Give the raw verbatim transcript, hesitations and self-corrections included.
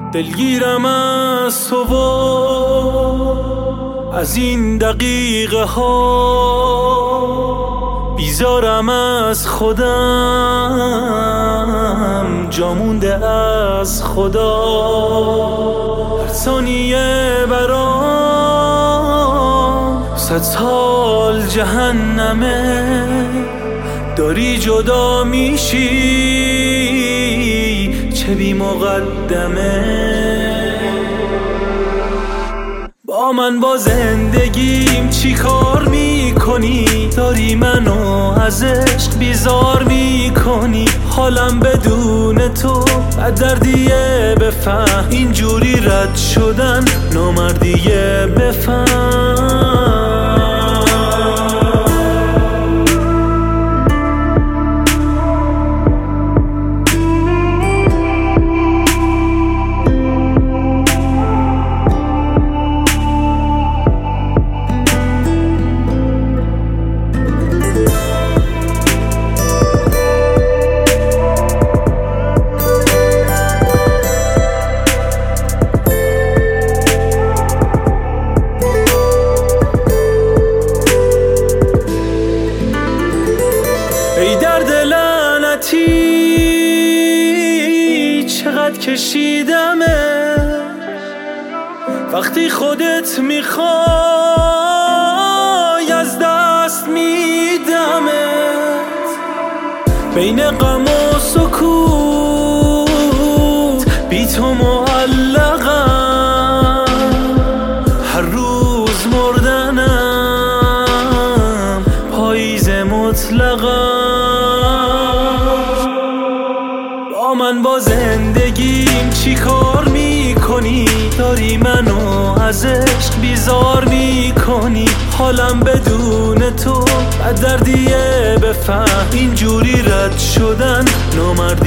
دلگیرم از تو و از این دقیقه ها، بیزارم از خودم، جا مونده از خدا. هر ثانیه برام صد سال جهنمه، داری جدا میشی چه بی مقدمه. با من با زندگیم چی کار میکنی؟ داری منو از عشق بیزار میکنی. حالم بدون تو دردیه، بفهم اینجوری رد شدن نامردیه، بفهم. ای درد لعنتی چقدر کشیدمه، وقتی خودت میخوای از دست میدمت. بین غم و سکوت بی تو معلقم، هر روز مردنم پاییز مطلقم. با من با زندگیم چی کار میکنی؟ داری منو از عشق بیزار میکنی. حالم بدون تو دردیه، بفهم اینجوری رد شدن نامردی.